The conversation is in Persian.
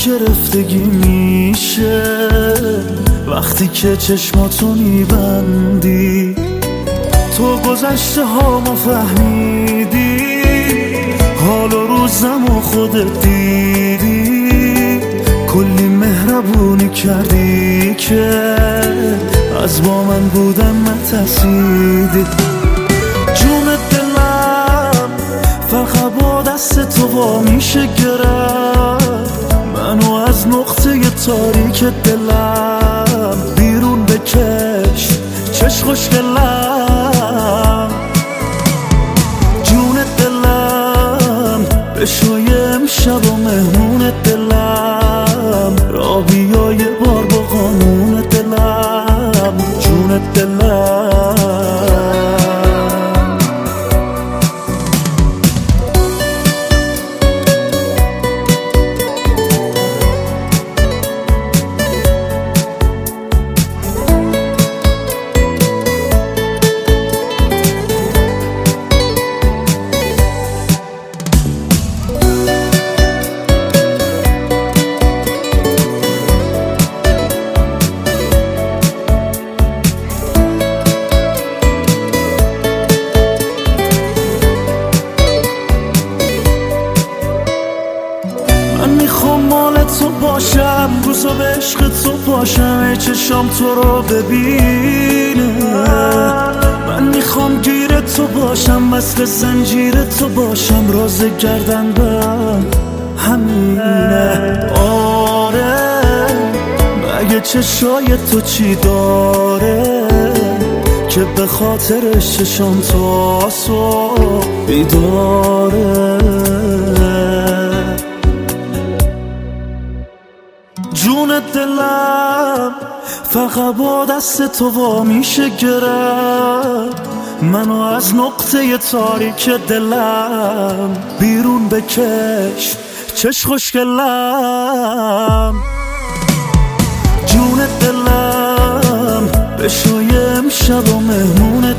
گرفتگی میشه وقتی که چشماتو میبندی. تو گذشته هامو فهمیدی، حال و روزمو خودت دیدی، کلی مهربونی کردی که از با من بودن نترسیدی. جون دلم فقط با دست تو وا میشه گرفت، منو از نقطه تاریک دلم بیرون بکش چش خوشگلم. جون دلم بشوی امشب و مهمون دلم، را بیا یه بار با قانون دلم. جون دلم میخوام مال تو باشم، روزا به عشق تو باشم، ای چشام تو رو ببینه. من میخوام گیر تو باشم، مثل زنجیر تو باشم، راز گردن به همینه. آره مگه چشای تو چی داره که به خاطرش چشام تو آسو بیداره. جون دلم فقط با دست تو وا میشه گرفت، منو از نقطه تاریک دلم بیرون بکش چش خوشگلم. جون دلم بشوی امشب و مهمون